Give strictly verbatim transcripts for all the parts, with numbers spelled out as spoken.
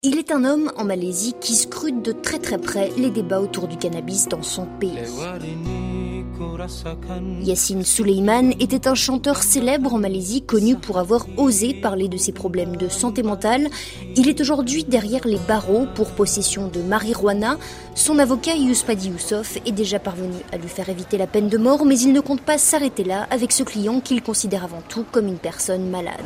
Il est un homme en Malaisie qui scrute de très très près les débats autour du cannabis dans son pays. Yassine Sulaiman était un chanteur célèbre en Malaisie, connu pour avoir osé parler de ses problèmes de santé mentale. Il est aujourd'hui derrière les barreaux pour possession de marijuana. Son avocat Yuspadi Yusof est déjà parvenu à lui faire éviter la peine de mort, mais il ne compte pas s'arrêter là avec ce client qu'il considère avant tout comme une personne malade.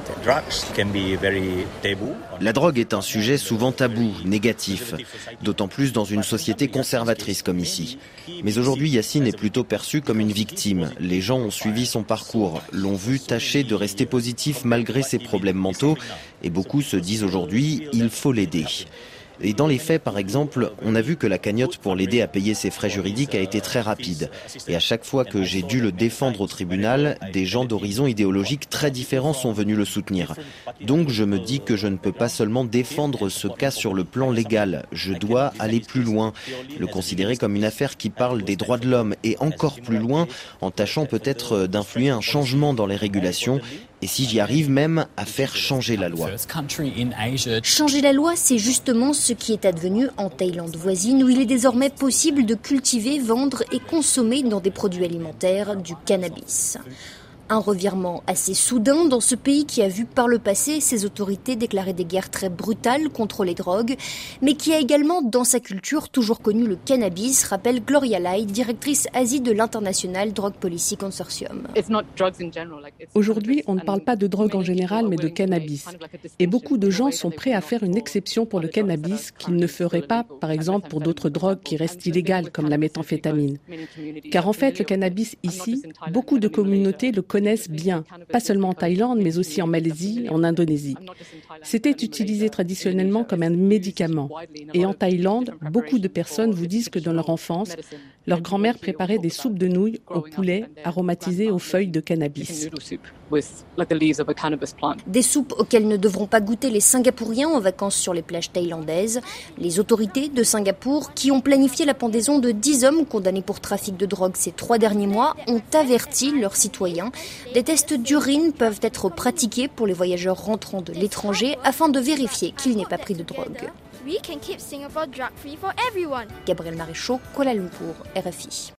La drogue est un sujet souvent tabou, négatif, d'autant plus dans une société conservatrice comme ici. Mais aujourd'hui, Yassine est plutôt perçu comme une victime. Les gens ont suivi son parcours, l'ont vu tâcher de rester positif malgré ses problèmes mentaux, et beaucoup se disent aujourd'hui « il faut l'aider ». Et dans les faits, par exemple, on a vu que la cagnotte pour l'aider à payer ses frais juridiques a été très rapide. Et à chaque fois que j'ai dû le défendre au tribunal, des gens d'horizons idéologiques très différents sont venus le soutenir. Donc je me dis que je ne peux pas seulement défendre ce cas sur le plan légal. Je dois aller plus loin, le considérer comme une affaire qui parle des droits de l'homme et encore plus loin, en tâchant peut-être d'influer un changement dans les régulations. Et si j'y arrive même à faire changer la loi. Changer la loi, c'est justement ce qui est advenu en Thaïlande voisine, où il est désormais possible de cultiver, vendre et consommer dans des produits alimentaires du cannabis. Un revirement assez soudain dans ce pays qui a vu par le passé ses autorités déclarer des guerres très brutales contre les drogues, mais qui a également dans sa culture toujours connu le cannabis, rappelle Gloria Lai, directrice Asie de l'International Drug Policy Consortium. Aujourd'hui, on ne parle pas de drogue en général, mais de cannabis. Et beaucoup de gens sont prêts à faire une exception pour le cannabis qu'ils ne feraient pas, par exemple, pour d'autres drogues qui restent illégales, comme la méthamphétamine. Car en fait, le cannabis ici, beaucoup de communautés le connaissent connaissent bien, pas seulement en Thaïlande, mais aussi en Malaisie, en Indonésie. C'était utilisé traditionnellement comme un médicament. Et en Thaïlande, beaucoup de personnes vous disent que dans leur enfance, leur grand-mère préparait des soupes de nouilles au poulet aromatisées aux feuilles de cannabis. Des soupes auxquelles ne devront pas goûter les Singapouriens en vacances sur les plages thaïlandaises. Les autorités de Singapour, qui ont planifié la pendaison de dix hommes condamnés pour trafic de drogue ces trois derniers mois, ont averti leurs citoyens. Des tests d'urine peuvent être pratiqués pour les voyageurs rentrant de l'étranger afin de vérifier qu'ils n'aient pas pris de drogue. Gabriel Maréchaux, Kuala Lumpur, R F I.